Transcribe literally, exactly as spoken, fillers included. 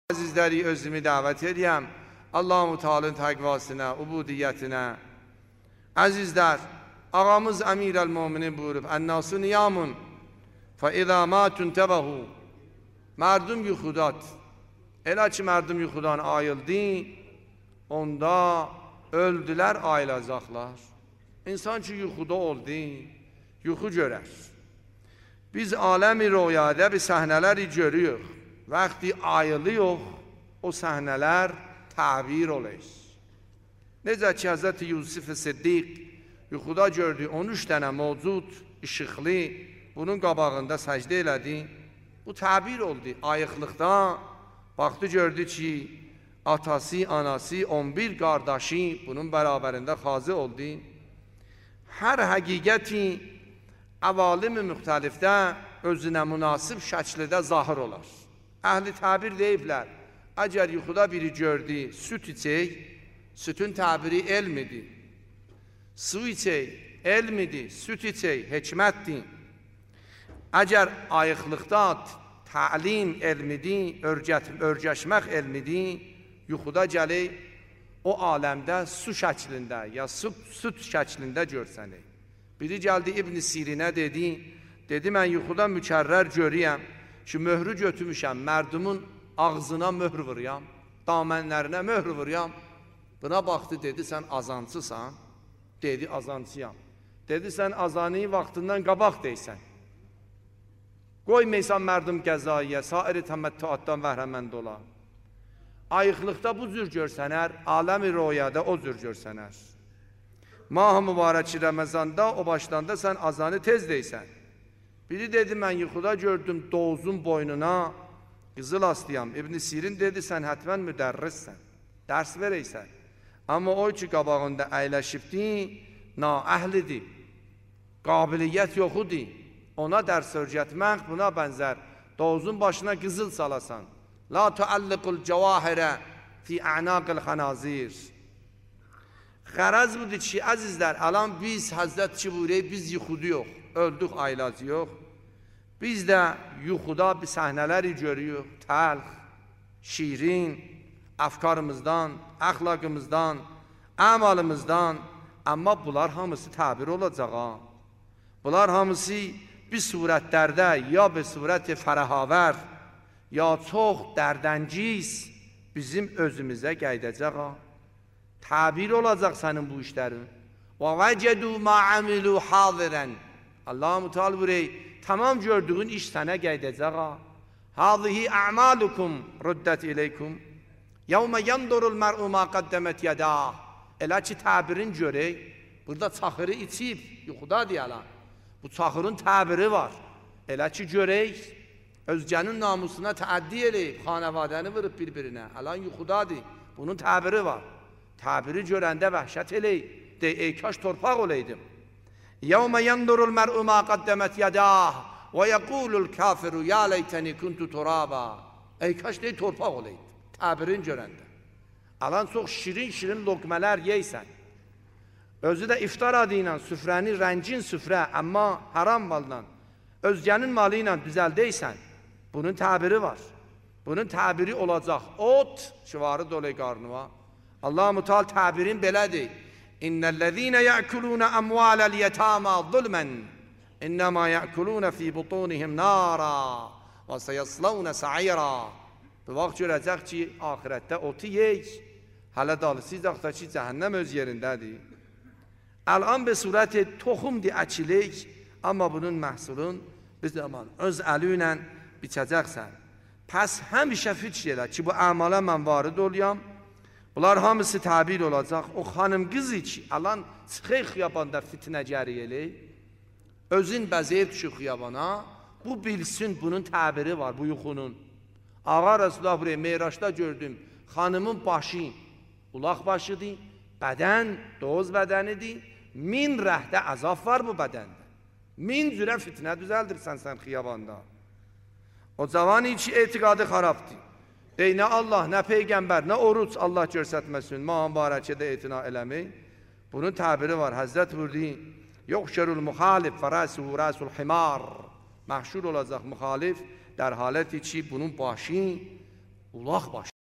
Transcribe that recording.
Azizləri özümü dəvət edəyəm Allah-u Teala'nın təqvasına, ubudiyyətinə. Əzizlər, ağamız Əmir-əl-Müminin buyurub, Ən-nasu niyamun fə-izə matun təbəhu. Mərdum yuxudat. Elə ki, mərdum yuxudan ayıldı, onda öldülər, ayılacaqlar. İnsan ki, yuxuda oldu, yuxu görər. Biz aləm-i rüyada bir səhnələri görüyoruz. Vaxtı ayılıyor, o səhnələr təbir olur. Necə ki, Həzrəti Yusuf Siddiq yuxuda gördü, on üç dənə mövcud, işıqlı, bunun qabağında səcdə elədi. Bu təbir oldu. Ayıqlıqda baxdı, gördü ki, atası, anası, on bir qardaşı bunun bərabərində xazı oldu. Hər həqiqəti əvalim-i müxtəlifdə özünə münasib şəkildə zahir olar. Əhli təbir deyiblər, əgər yuxuda biri gördü, süt içək, sütün təbiri elmidir. Su içək, elmidir, süt içək, hikmətdir. Əgər ayıqlıqda təlim elmidir, örgəşmək elmidir, yuxuda gələk, o aləmdə su şəklində, ya süt şəklində görsənək. Biri gəldi İbn Sirinə dedi, dedi, mən yuxuda mükərrər görəyəm ki, möhrü götürmüşəm, mərdumun ağzına möhr vuruyam, damənlərinə möhr vuruyam. Buna baxdı, dedi, sən azancısan? Dedi, azancıyam. Dedi, sən azanı vaxtından qabaq deysən. Qoymaysan mərdum qəzaiyə, sairi təməttüatdan vəhrəmənd ola. Ayıqlıqda bu cür görsənər, aləm-i rüyada o cür görsənər. Mah-ı mübarək Ramazanda o başlanda sən azanı tez deysən. Biri dedi, mən yuxuda gördüm doğuzun boynuna qızıl astıyam. İbn Sirin dedi, sən hətmən müdərrissən, dərs verəysən. Amma o ki, qabağında əyləşibdi, naəhlidir, qabiliyyət yoxudur. Ona dərs öyrətmək buna bənzər. Doğuzun başına qızıl salasan. La tualliqul cavahirə fi a'naqil xanazir. Qəraz budur ki, əzizlər, alan biz Həzrət Çiburey, biz yuxuduyuq, öldük, aylacı yox. Biz də yuxuda bir səhnələri görüyük, təlx, şirin, əfkarımızdan, əxlaqımızdan, əmalımızdan. Amma bunlar hamısı təbir olacaq. Bunlar hamısı bir surətlərdə, ya bir surət fərəhavər, ya çox dərdəngiz bizim özümüzə qeydəcək. Təbir olacaq sənin bu işlərin. Və vəcədu mə amilu hazirən. Allah-u Teala buyuruyor, tamam gördüğün iş sənə qeydəcək. Hazihi a'malukum ruddet ileykum. Yevme yandurul mer'u ma qaddəmət yadah. Elə ki, təbirin görək, burada çaxırı içib, yuxuda deyələr. Bu çaxırın təbiri var. Elə ki, görək, özgənin namusuna təəddi eləyib, xanəvadəni vırıb bir-birinə. Alan yuxudadır, bunun təbiri var. Təbiri görəndə vəhşət eləyib, dey, ey kaş torpaq olaydım. Yevme yandurul mer'u ma qaddəmət yadah və yəqulul kafiru ya leytəni kuntu turaba. Ey kaş dey torpaq olaydı, təbirin görəndə. Alan çox şirin-şirin lokmələr yeysən. Özü də iftar adı ilə süfrəni rəngin süfrə, amma haram maldan, özgənin malı ilə düzəldəysən, bunun təbiri var. Bunun təbiri olacaq. Ot, şivarı dolayı qarnıva. Allah-u Teala təbirin belədir. İnnellezîne ya'kulûne emvâlel yetâmâ zulmen innemâ ya'kulûne fî butunihim nâra ve seyaslawne sa'ira. Bu vaxt görəcək ki, ahirətdə otu yeyik. Hələ dalısıyacaq ki, cəhənnəm öz yerindədir. Əlan bir surəti toxumdir, əkilik, amma bunun məhsulun bir zaman öz əli ilə biçəcəksən. Pəs həmişə fikr elə ki, bu əmala mən varid oluyam. Bunlar hamısı təbir olacaq. O xanım qızı ki, alan çıxıq xiyabanda fitnə gəri elək, özün bəzəyib düşük xiyabana, bu bilsin, bunun təbiri var, bu yuxunun. Ağa Resulullah buraya Meyraçda gördüm, xanımın başı, ulaq başıdır, bədən, doz bədənidir, min rəhdə əzaf var bu bədəndə. Min cürə fitnə düzəldirsən sən xiyabanda. O cavanı ki, etiqadı xarabdır. Dey, nə Allah, nə Peyğəmbər, nə oruç Allah görsətməsin, mahan barəkədə etina eləmək. Bunun təbiri var, Həzrət buyurdu, yoxşərul müxalif və rəsuhu rəsul himar. Məhşur olacaq müxalif, در حالتی ki bunun başı ulaq baş.